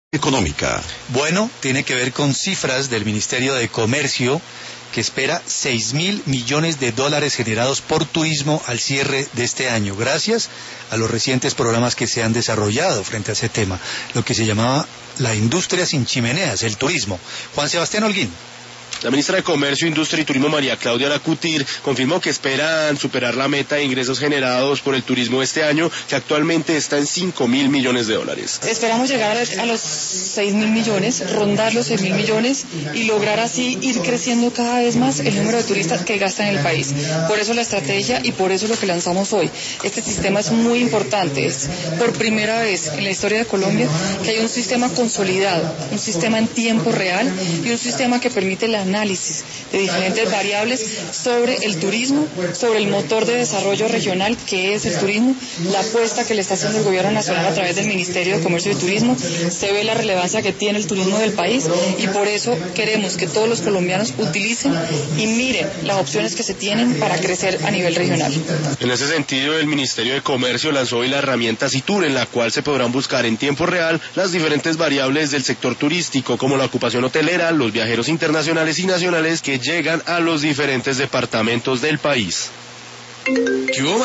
Económica. Bueno, tiene que ver con cifras del Ministerio de Comercio, que espera 6.000 millones de dólares generados por turismo al cierre de este año, gracias a los recientes programas que se han desarrollado frente a ese tema, lo que se llamaba la industria sin chimeneas, el turismo. Juan Sebastián Holguín. La ministra de Comercio, Industria y Turismo, María Claudia Lacouture, confirmó que esperan superar la meta de ingresos generados por el turismo este año, que actualmente está en 5.000 millones de dólares. Esperamos llegar a los 6.000 millones, rondar los 6.000 millones y lograr así ir creciendo cada vez más el número de turistas que gastan en el país. Por eso la estrategia y por eso lo que lanzamos hoy. Este sistema es muy importante. Es por primera vez en la historia de Colombia que hay un sistema consolidado, un sistema en tiempo real y un sistema que permite el análisis de diferentes variables sobre el turismo, sobre el motor de desarrollo regional que es el turismo, la apuesta que le está haciendo el gobierno nacional a través del Ministerio de Comercio y Turismo. Se ve la relevancia que tiene el turismo del país y por eso queremos que todos los colombianos utilicen y miren las opciones que se tienen para crecer a nivel regional. En ese sentido, el Ministerio de Comercio lanzó hoy la herramienta CITUR, en la cual se podrán buscar en tiempo real las diferentes variables del sector turístico, como la ocupación hotelera, los viajeros internacionales y nacionales que llegan a los diferentes departamentos del país.